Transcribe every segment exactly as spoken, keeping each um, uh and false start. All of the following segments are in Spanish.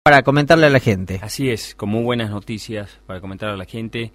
para comentarle a la gente. Así es, con muy buenas noticias para comentar a la gente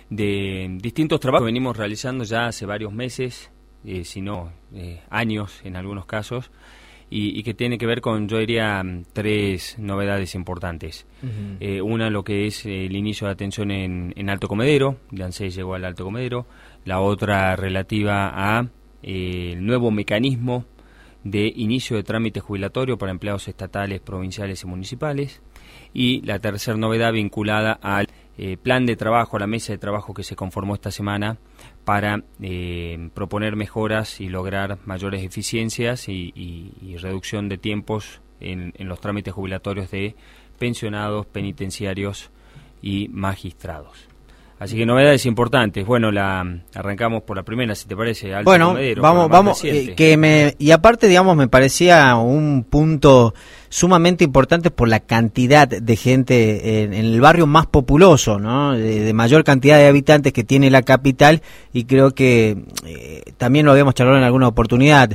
de distintos trabajos que venimos realizando ya hace varios meses, eh, si no eh, años en algunos casos, y, y que tiene que ver con, yo diría, tres novedades importantes. Uh-huh. Eh, una, lo que es el inicio de atención en, en Alto Comedero, de ANSES llegó al Alto Comedero. La otra relativa a eh, el nuevo mecanismo de inicio de trámite jubilatorio para empleados estatales, provinciales y municipales. Y la tercera novedad vinculada al eh, plan de trabajo, a la mesa de trabajo que se conformó esta semana para eh, proponer mejoras y lograr mayores eficiencias y, y, y reducción de tiempos en, en los trámites jubilatorios de pensionados, penitenciarios y magistrados. Así que novedades importantes. Bueno, la arrancamos por la primera, si te parece. Alto bueno, Comedero, vamos, vamos. Eh, que me y aparte, digamos, me parecía un punto sumamente importante por la cantidad de gente en, en el barrio más populoso, ¿no? De, de mayor cantidad de habitantes que tiene la capital, y creo que eh, también lo habíamos charlado en alguna oportunidad.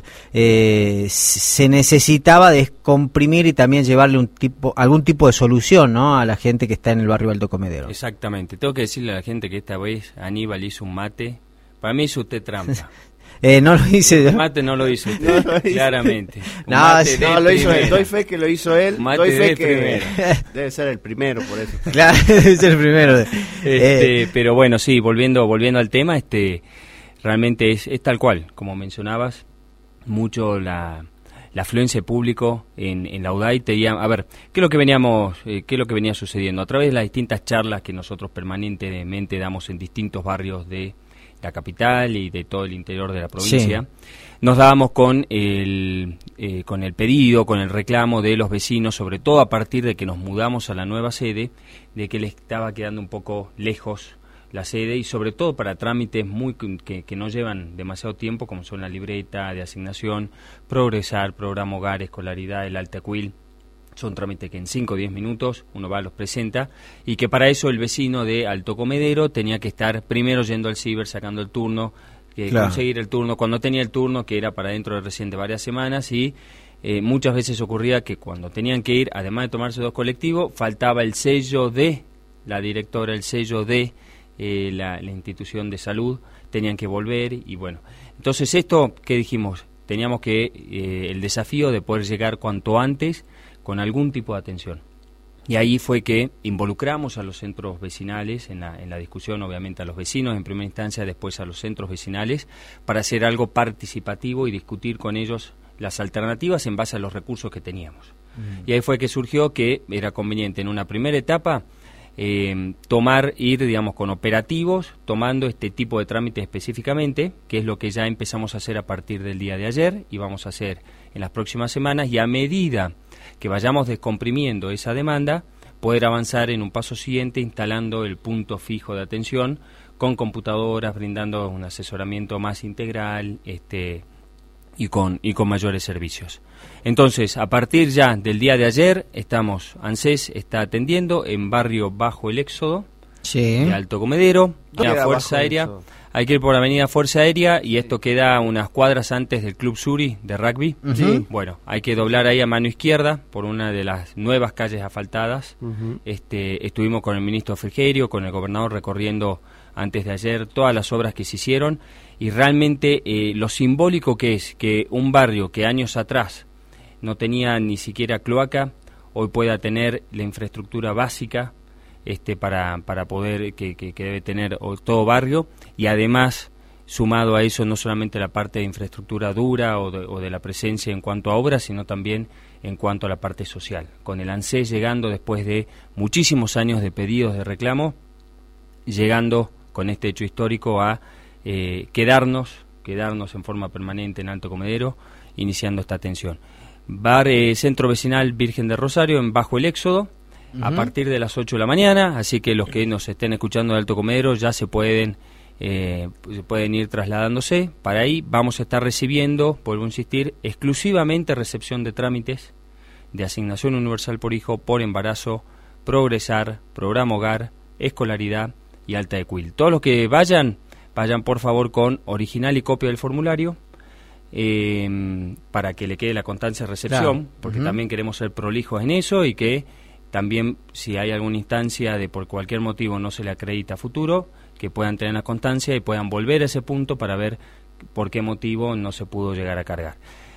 Eh, se necesitaba descomprimir y también llevarle un tipo, algún tipo de solución, ¿no? A la gente que está en el barrio Alto Comedero. Exactamente. Tengo que decirle a la gente que esta vez Aníbal hizo un mate. Para mí hizo usted trampa. Eh, no lo hice yo. Un mate no lo hizo usted, no lo claramente. Un no, no lo hizo él. Doy fe que lo hizo él. Un mate Doy fe de que primero. Debe ser el primero, por eso. Claro, debe ser el primero. Este, eh. Pero bueno, sí, volviendo volviendo al tema, este realmente es, es tal cual, como mencionabas, mucho la, la afluencia de público en, en la U D A I. Te diría, a ver, ¿qué es lo que veníamos, eh, qué es lo que venía sucediendo? A través de las distintas charlas que nosotros permanentemente damos en distintos barrios de la capital y de todo el interior de la provincia, sí. Nos dábamos con el eh, con el pedido, con el reclamo de los vecinos, sobre todo a partir de que nos mudamos a la nueva sede, de que les estaba quedando un poco lejos la sede, y sobre todo para trámites muy que, que no llevan demasiado tiempo, como son la libreta de asignación, Progresar, Programa Hogar, Escolaridad, el Alta Q I L. Son trámites que en cinco o diez minutos uno va, los presenta, y que para eso el vecino de Alto Comedero tenía que estar primero yendo al ciber, sacando el turno, que claro. conseguir el turno, cuando tenía el turno, que era para dentro de recién de varias semanas, y eh, muchas veces ocurría que cuando tenían que ir, además de tomarse dos colectivos, faltaba el sello de la directora, el sello de eh, la, la institución de salud, tenían que volver, y bueno. Entonces esto, ¿qué dijimos? Teníamos que eh, el desafío de poder llegar cuanto antes con algún tipo de atención. Y ahí fue que involucramos a los centros vecinales en la, en la discusión, obviamente a los vecinos en primera instancia, después a los centros vecinales, para hacer algo participativo y discutir con ellos las alternativas en base a los recursos que teníamos. Uh-huh. Y ahí fue que surgió que era conveniente en una primera etapa eh, tomar, ir, digamos, con operativos, tomando este tipo de trámites específicamente, que es lo que ya empezamos a hacer a partir del día de ayer y vamos a hacer en las próximas semanas, y a medida que vayamos descomprimiendo esa demanda, poder avanzar en un paso siguiente instalando el punto fijo de atención con computadoras, brindando un asesoramiento más integral este, y, con, y con mayores servicios. Entonces, a partir ya del día de ayer, estamos, ANSES está atendiendo en Barrio Bajo el Éxodo, sí. de Alto Comedero, la Fuerza Aérea. Hay que ir por Avenida Fuerza Aérea, y esto queda unas cuadras antes del Club Suri de rugby. Uh-huh. Bueno, hay que doblar ahí a mano izquierda por una de las nuevas calles asfaltadas. Uh-huh. Este, estuvimos con el ministro Frigerio, con el gobernador, recorriendo antes de ayer todas las obras que se hicieron, y realmente eh, lo simbólico que es que un barrio que años atrás no tenía ni siquiera cloaca, hoy pueda tener la infraestructura básica este para para poder que, que, que debe tener todo barrio, y además sumado a eso no solamente la parte de infraestructura dura o de, o de la presencia en cuanto a obras, sino también en cuanto a la parte social, con el ANSES llegando después de muchísimos años de pedidos de reclamo, llegando con este hecho histórico a eh, quedarnos quedarnos en forma permanente en Alto Comedero, iniciando esta atención. Bar eh, Centro Vecinal Virgen de Rosario en Bajo el Éxodo, a uh-huh. partir de las ocho de la mañana, así que los que nos estén escuchando de Alto Comedero ya se pueden eh, pueden ir trasladándose para ahí. Vamos a estar recibiendo, vuelvo a insistir, exclusivamente recepción de trámites de asignación universal por hijo, por embarazo, Progresar, Programa Hogar, Escolaridad y Alta de Q I L. Todos los que vayan, vayan por favor con original y copia del formulario, eh, para que le quede la constancia de recepción, claro. porque uh-huh. también queremos ser prolijos en eso, y que también si hay alguna instancia de por cualquier motivo no se le acredita a futuro, que puedan tener la constancia y puedan volver a ese punto para ver por qué motivo no se pudo llegar a cargar.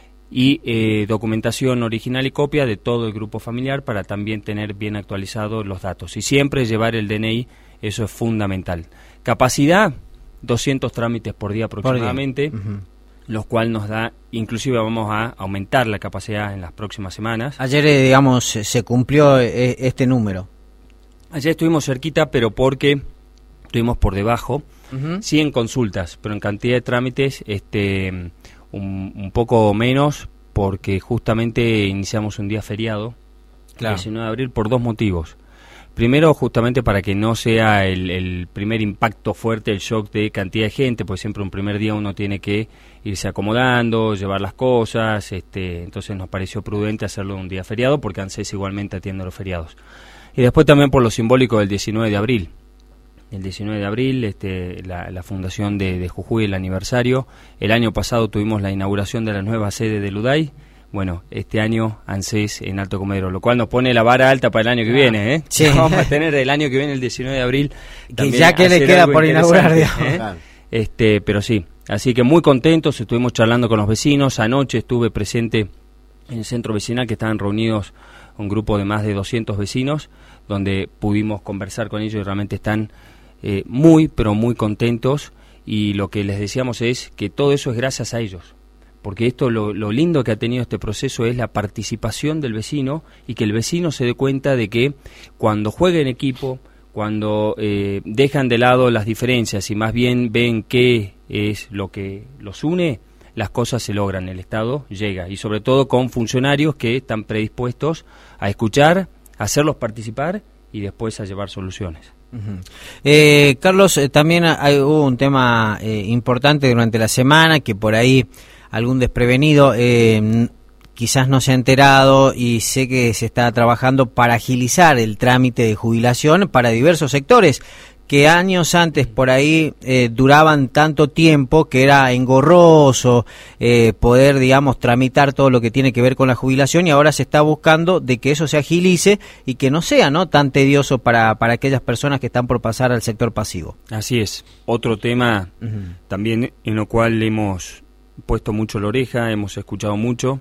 Y eh, documentación original y copia de todo el grupo familiar para también tener bien actualizados los datos. Y siempre llevar el D N I, eso es fundamental. Capacidad, doscientos trámites por día aproximadamente, por día. Uh-huh. Lo cual nos da, inclusive vamos a aumentar la capacidad en las próximas semanas. Ayer, eh, digamos, se cumplió eh, este número. Ayer estuvimos cerquita, pero porque estuvimos por debajo, uh-huh. sí en consultas, pero en cantidad de trámites este un, un poco menos, porque justamente iniciamos un día feriado, claro. diecinueve de abril, por dos motivos. Primero, justamente para que no sea el, el primer impacto fuerte, el shock de cantidad de gente, porque siempre un primer día uno tiene que irse acomodando, llevar las cosas, este, entonces nos pareció prudente hacerlo un día feriado, porque ANSES igualmente atiende los feriados. Y después también por lo simbólico del diecinueve de abril. El diecinueve de abril, este, la, la fundación de, de Jujuy, el aniversario. El año pasado tuvimos la inauguración de la nueva sede del U D A I. Bueno, este año ANSES en Alto Comedero, lo cual nos pone la vara alta para el año que ah, viene, ¿eh? Sí. Vamos a tener el año que viene, el diecinueve de abril. Que ya que le queda por inaugurar, ¿eh? Claro. Este, pero sí, así que muy contentos, estuvimos charlando con los vecinos. Anoche estuve presente en el centro vecinal, que estaban reunidos un grupo de más de doscientos vecinos, donde pudimos conversar con ellos y realmente están eh, muy, pero muy contentos. Y lo que les decíamos es que todo eso es gracias a ellos. Porque esto, lo, lo lindo que ha tenido este proceso es la participación del vecino y que el vecino se dé cuenta de que cuando juega en equipo, cuando eh, dejan de lado las diferencias y más bien ven qué es lo que los une, las cosas se logran, el Estado llega. Y sobre todo con funcionarios que están predispuestos a escuchar, a hacerlos participar y después a llevar soluciones. Uh-huh. Eh, Carlos, eh, también hay, hubo un tema eh, importante durante la semana que por ahí algún desprevenido eh, quizás no se ha enterado, y sé que se está trabajando para agilizar el trámite de jubilación para diversos sectores que años antes por ahí eh, duraban tanto tiempo que era engorroso eh, poder, digamos, tramitar todo lo que tiene que ver con la jubilación, y ahora se está buscando de que eso se agilice y que no sea, ¿no?, tan tedioso para, para aquellas personas que están por pasar al sector pasivo. Así es, otro tema uh-huh. también en lo cual hemos puesto mucho la oreja, hemos escuchado mucho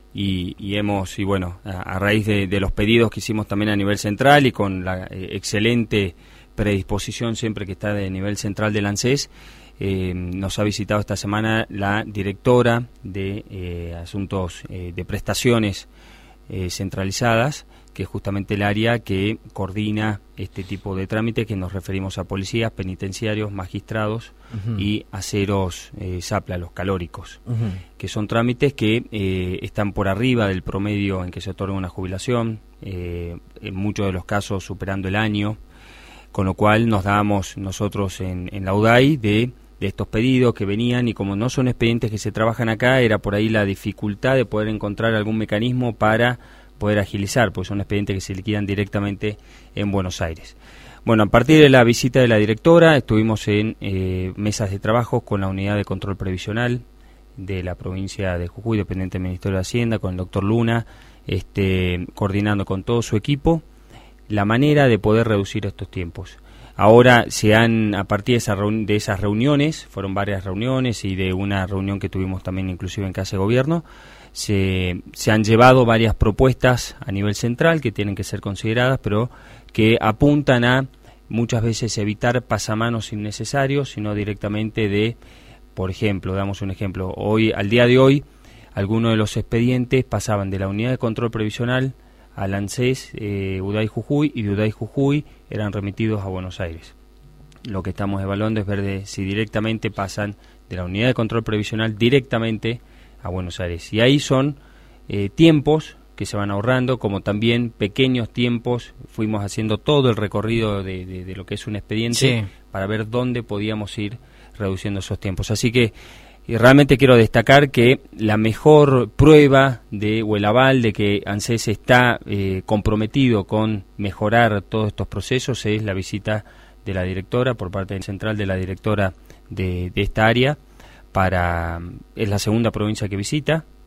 y, y hemos, y bueno, a, a raíz de, de los pedidos que hicimos también a nivel central y con la eh, excelente predisposición siempre que está de nivel central del ANSES, eh, nos ha visitado esta semana la directora de eh, asuntos eh, de prestaciones eh, centralizadas, que es justamente el área que coordina este tipo de trámites, que nos referimos a policías, penitenciarios, magistrados uh-huh. y aceros eh, SAPLA, los calóricos, uh-huh. que son trámites que eh, están por arriba del promedio en que se otorga una jubilación, eh, en muchos de los casos superando el año, con lo cual nos dábamos nosotros en, en la U D A I de, de estos pedidos que venían, y como no son expedientes que se trabajan acá, era por ahí la dificultad de poder encontrar algún mecanismo para poder agilizar, porque son expedientes que se liquidan directamente en Buenos Aires. Bueno, a partir de la visita de la directora, estuvimos en eh, mesas de trabajo con la Unidad de Control Previsional de la provincia de Jujuy, dependiente del Ministerio de Hacienda, con el doctor Luna, este, coordinando con todo su equipo la manera de poder reducir estos tiempos. Ahora se han, a partir de, esa reun- de esas reuniones, fueron varias reuniones y de una reunión que tuvimos también inclusive en Casa de Gobierno, se, se han llevado varias propuestas a nivel central que tienen que ser consideradas, pero que apuntan a muchas veces evitar pasamanos innecesarios, sino directamente de, por ejemplo, damos un ejemplo, hoy, al día de hoy, algunos de los expedientes pasaban de la Unidad de Control Previsional al ANSES, eh, U D A I Jujuy, y de U D A I Jujuy eran remitidos a Buenos Aires. Lo que estamos evaluando es ver de si directamente pasan de la Unidad de Control Previsional directamente a Buenos Aires. Y ahí son eh, tiempos que se van ahorrando, como también pequeños tiempos. Fuimos haciendo todo el recorrido de, de, de lo que es un expediente sí. para ver dónde podíamos ir reduciendo esos tiempos. Así que y realmente quiero destacar que la mejor prueba de o el aval de que ANSES está eh, comprometido con mejorar todos estos procesos es la visita de la directora por parte central de la directora de, de esta área. Para es la segunda provincia que visita,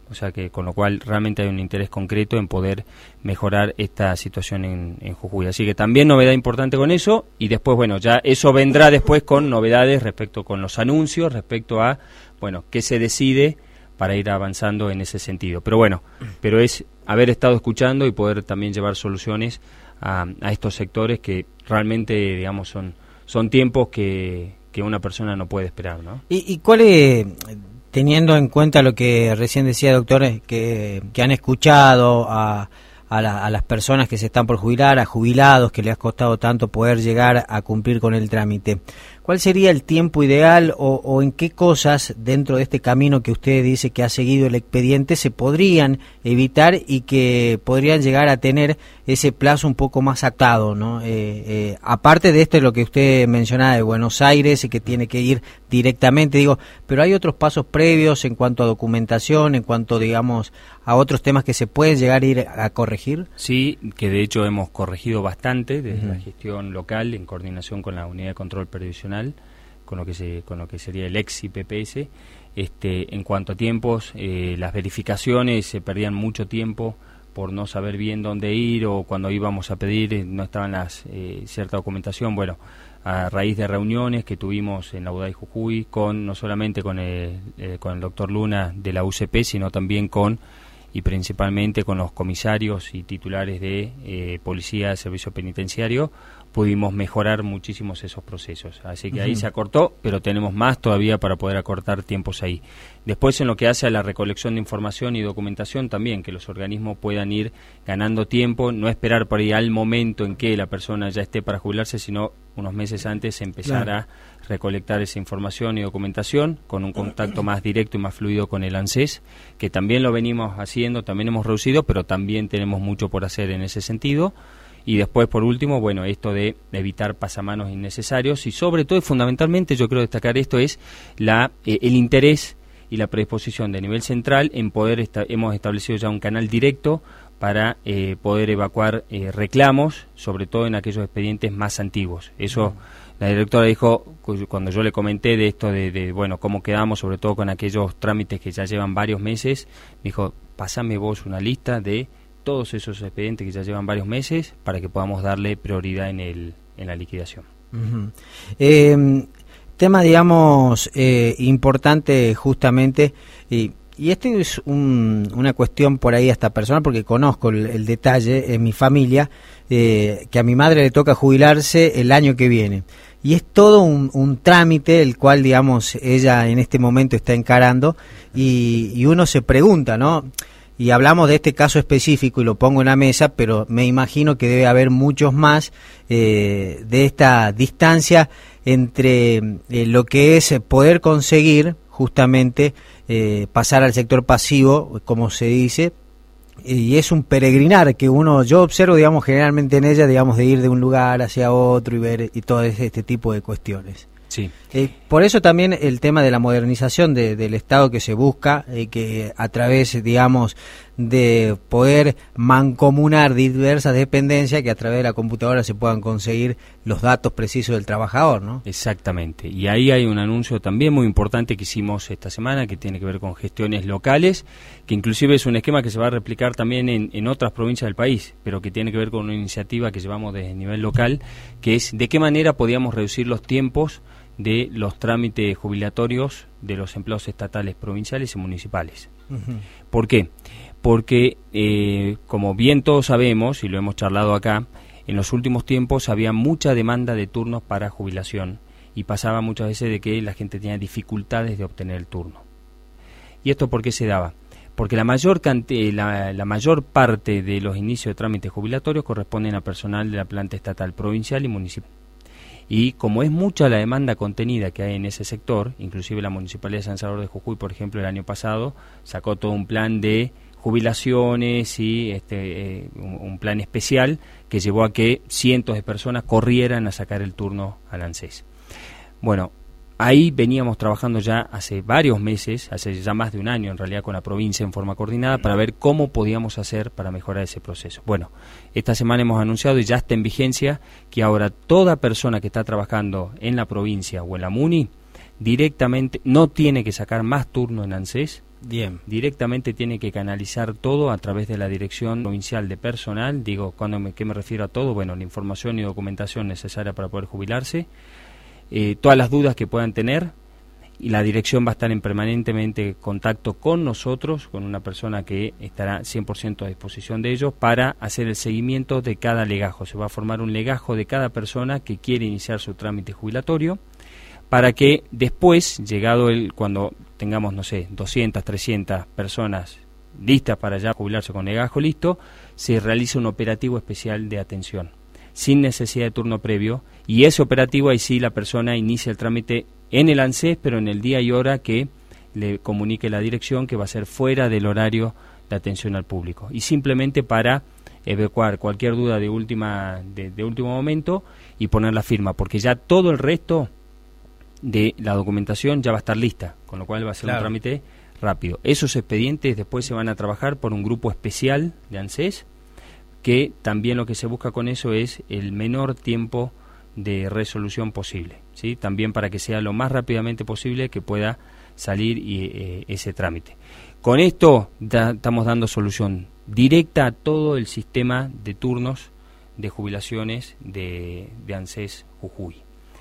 O sea que con lo cual realmente hay un interés concreto en poder mejorar esta situación en, en Jujuy. Así que también novedad importante con eso, y después, bueno, ya eso vendrá después con novedades respecto con los anuncios, respecto a, bueno, qué se decide para ir avanzando en ese sentido. Pero bueno, pero es haber estado escuchando y poder también llevar soluciones a, a estos sectores que realmente, digamos, son, son tiempos que, que una persona no puede esperar, ¿no? ¿Y, y cuál es...? Teniendo en cuenta lo que recién decía, doctor, que, que han escuchado a, a, la, a las personas que se están por jubilar, a jubilados que les ha costado tanto poder llegar a cumplir con el trámite, ¿cuál sería el tiempo ideal o, o en qué cosas dentro de este camino que usted dice que ha seguido el expediente se podrían evitar y que podrían llegar a tener ese plazo un poco más acatado, ¿no? Eh, eh, aparte de esto, lo que usted mencionaba de Buenos Aires y que tiene que ir directamente, digo, pero hay otros pasos previos en cuanto a documentación, en cuanto, digamos, a otros temas que se pueden llegar a ir a corregir. Sí, que de hecho hemos corregido bastante desde Uh-huh. la gestión local en coordinación con la Unidad de Control Previsional, con lo que se, con lo que sería el ex I P P S. Este, en cuanto a tiempos, eh, las verificaciones se perdían mucho tiempo por no saber bien dónde ir, o cuando íbamos a pedir eh, no estaban las eh, cierta documentación. Bueno, a raíz de reuniones que tuvimos en la U D A I Jujuy, con no solamente con el, eh, con el doctor Luna de la U C P, sino también con y principalmente con los comisarios y titulares de eh, policía de servicio penitenciario, pudimos mejorar muchísimos esos procesos. Así que uh-huh. ahí se acortó, pero tenemos más todavía para poder acortar tiempos ahí. Después, en lo que hace a la recolección de información y documentación también, que los organismos puedan ir ganando tiempo, no esperar por ahí al momento en que la persona ya esté para jubilarse, sino unos meses antes empezar claro. a recolectar esa información y documentación con un contacto más directo y más fluido con el ANSES, que también lo venimos haciendo, también hemos reducido, pero también tenemos mucho por hacer en ese sentido. Y después, por último, bueno, esto de evitar pasamanos innecesarios y sobre todo y fundamentalmente, yo creo destacar esto, es la eh, el interés y la predisposición de nivel central en poder, esta, hemos establecido ya un canal directo para eh, poder evacuar eh, reclamos, sobre todo en aquellos expedientes más antiguos. Eso, mm. la directora dijo, cuando yo le comenté de esto de, de, bueno, cómo quedamos, sobre todo con aquellos trámites que ya llevan varios meses, me dijo, pásame vos una lista de todos esos expedientes que ya llevan varios meses para que podamos darle prioridad en el en la liquidación. Uh-huh. Eh, tema, digamos, eh, importante justamente, y, y esto es un, una cuestión por ahí hasta personal, porque conozco el, el detalle en mi familia, eh, que a mi madre le toca jubilarse el año que viene. Y es todo un, un trámite el cual, digamos, ella en este momento está encarando, y, y uno se pregunta, ¿no? Y hablamos de este caso específico y lo pongo en la mesa, pero me imagino que debe haber muchos más eh, de esta distancia entre eh, lo que es poder conseguir justamente eh, pasar al sector pasivo, como se dice, y es un peregrinar que uno, yo observo, digamos, generalmente en ella, digamos, de ir de un lugar hacia otro y ver y todo este tipo de cuestiones. Sí. Eh, por eso también el tema de la modernización de, del Estado que se busca, eh, que a través, digamos, de poder mancomunar diversas dependencias, que a través de la computadora se puedan conseguir los datos precisos del trabajador, ¿no? Exactamente. Y ahí hay un anuncio también muy importante que hicimos esta semana, que tiene que ver con gestiones locales, que inclusive es un esquema que se va a replicar también en, en otras provincias del país, pero que tiene que ver con una iniciativa que llevamos desde el nivel local, que es de qué manera podíamos reducir los tiempos de los trámites jubilatorios de los empleados estatales, provinciales y municipales. Uh-huh. ¿Por qué? Porque, eh, como bien todos sabemos, y lo hemos charlado acá, en los últimos tiempos había mucha demanda de turnos para jubilación y pasaba muchas veces de que la gente tenía dificultades de obtener el turno. ¿Y esto por qué se daba? Porque la mayor, cante- la, la mayor parte de los inicios de trámites jubilatorios corresponden a personal de la planta estatal, provincial y municipal. Y como es mucha la demanda contenida que hay en ese sector, inclusive la Municipalidad de San Salvador de Jujuy, por ejemplo, el año pasado sacó todo un plan de jubilaciones y este eh, un, un plan especial que llevó a que cientos de personas corrieran a sacar el turno al ANSES. Bueno, ahí veníamos trabajando ya hace varios meses, hace ya más de un año en realidad, con la provincia en forma coordinada para ver cómo podíamos hacer para mejorar ese proceso. Bueno, esta semana hemos anunciado y ya está en vigencia que ahora toda persona que está trabajando en la provincia o en la MUNI directamente no tiene que sacar más turno en ANSES, Bien. Directamente tiene que canalizar todo a través de la Dirección Provincial de Personal. Digo, cuando me, ¿qué me refiero a todo? Bueno, la información y documentación necesaria para poder jubilarse, eh, todas las dudas que puedan tener, y la dirección va a estar en permanentemente contacto con nosotros, con una persona que estará cien por ciento a disposición de ellos para hacer el seguimiento de cada legajo. Se va a formar un legajo de cada persona que quiere iniciar su trámite jubilatorio, para que después, llegado el, cuando tengamos, no sé, doscientas, trescientas personas listas para ya jubilarse con legajo listo, se realice un operativo especial de atención, sin necesidad de turno previo, y ese operativo ahí sí la persona inicia el trámite en el ANSES, pero en el día y hora que le comunique la dirección, que va a ser fuera del horario de atención al público, y simplemente para evacuar cualquier duda de última de, de último momento y poner la firma, porque ya todo el resto de la documentación ya va a estar lista, con lo cual va a ser claro. un trámite rápido. Esos expedientes después se van a trabajar por un grupo especial de ANSES, que también lo que se busca con eso es el menor tiempo de resolución posible, ¿sí? También para que sea lo más rápidamente posible que pueda salir y, eh, ese trámite. Con esto da, estamos dando solución directa a todo el sistema de turnos de jubilaciones de, de ANSES Jujuy.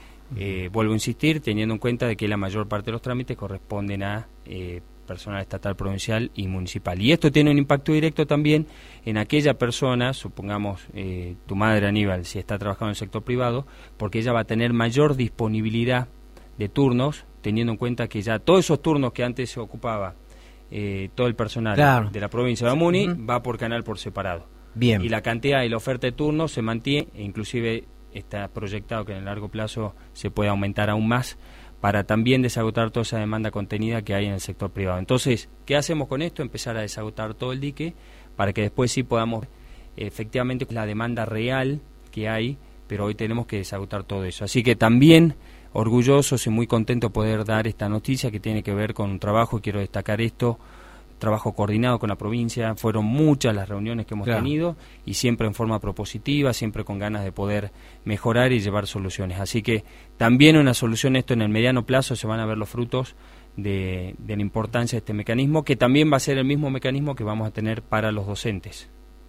Eh, vuelvo a insistir, teniendo en cuenta de que la mayor parte de los trámites corresponden a eh, personal estatal, provincial y municipal. Y esto tiene un impacto directo también en aquella persona, supongamos eh, tu madre Aníbal, si está trabajando en el sector privado, porque ella va a tener mayor disponibilidad de turnos, teniendo en cuenta que ya todos esos turnos que antes se ocupaba eh, todo el personal claro. de la provincia de Amuni, uh-huh. va por canal por separado. Bien. Y la cantidad y la oferta de turnos se mantiene, e inclusive está proyectado que en el largo plazo se puede aumentar aún más, para también desagotar toda esa demanda contenida que hay en el sector privado. Entonces, ¿qué hacemos con esto? Empezar a desagotar todo el dique, para que después sí podamos, efectivamente, la demanda real que hay, pero hoy tenemos que desagotar todo eso. Así que también orgullosos y muy contentos de poder dar esta noticia que tiene que ver con un trabajo, y quiero destacar esto, trabajo coordinado con la provincia. Fueron muchas las reuniones que hemos claro. tenido, y siempre en forma propositiva, siempre con ganas de poder mejorar y llevar soluciones. Así que también una solución, esto en el mediano plazo se van a ver los frutos de, de la importancia de este mecanismo, que también va a ser el mismo mecanismo que vamos a tener para los docentes.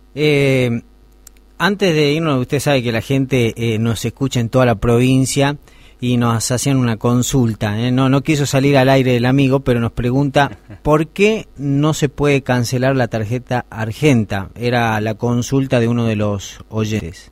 Eh, antes de irnos, usted sabe que la gente eh, nos escucha en toda la provincia, y nos hacían una consulta, ¿eh? no no quiso salir al aire el amigo, pero nos pregunta ¿por qué no se puede cancelar la tarjeta Argenta? Era la consulta de uno de los oyentes.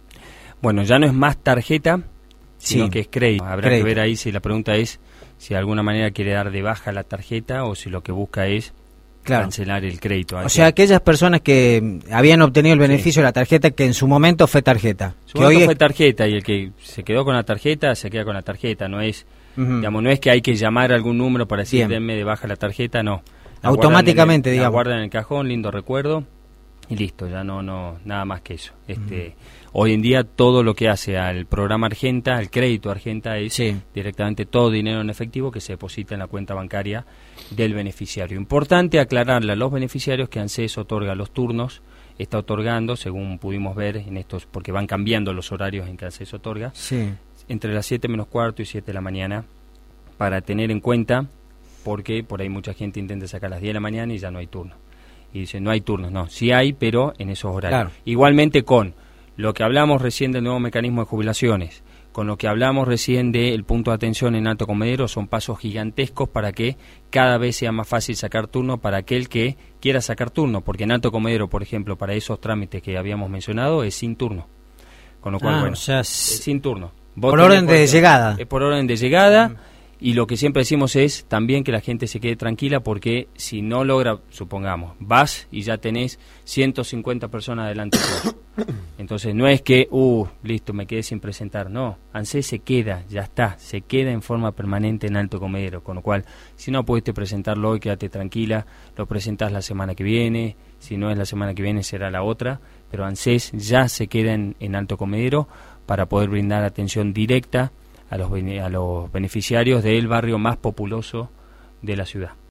Bueno, ya no es más tarjeta, sino sí, que es crédito. Habrá crédito. que ver ahí si la pregunta es si de alguna manera quiere dar de baja la tarjeta, o si lo que busca es claro. cancelar el crédito. O sea, aquellas personas que habían obtenido el beneficio sí. de la tarjeta, que en su momento fue tarjeta. Su que momento hoy fue tarjeta, y el que se quedó con la tarjeta, se queda con la tarjeta. No es, uh-huh. digamos, no es que hay que llamar a algún número para decir, denme de baja la tarjeta, no. La automáticamente, el, digamos. La guardan en el cajón, lindo recuerdo, y listo, ya no, no, nada más que eso. Este, uh-huh. Hoy en día todo lo que hace al programa Argenta, al crédito Argenta, es sí. directamente todo dinero en efectivo que se deposita en la cuenta bancaria del beneficiario. Importante aclararle a los beneficiarios que ANSES otorga los turnos, está otorgando, según pudimos ver en estos, porque van cambiando los horarios en que ANSES otorga, sí. entre las siete menos cuarto y siete de la mañana, para tener en cuenta, porque por ahí mucha gente intenta sacar a las diez de la mañana y ya no hay turno. Y dicen, no hay turnos, no, sí hay, pero en esos horarios. Claro. Igualmente con lo que hablamos recién del nuevo mecanismo de jubilaciones, con lo que hablamos recién del punto de atención en Alto Comedero, son pasos gigantescos para que cada vez sea más fácil sacar turno para aquel que quiera sacar turno, porque en Alto Comedero, por ejemplo, para esos trámites que habíamos mencionado, es sin turno. Con lo cual, ah, bueno, o sea, es sin turno. Vos por orden de llegada. Es por orden de llegada. Mm. Y lo que siempre decimos es también que la gente se quede tranquila, porque si no logra, supongamos, vas y ya tenés ciento cincuenta personas delante de entonces no es que, uh, listo, me quedé sin presentar, no, ANSES se queda, ya está, se queda en forma permanente en Alto Comedero, con lo cual, si no pudiste presentarlo hoy, quédate tranquila, lo presentás la semana que viene, si no es la semana que viene será la otra, pero ANSES ya se queda en, en Alto Comedero para poder brindar atención directa a los, a los beneficiarios del barrio más populoso de la ciudad.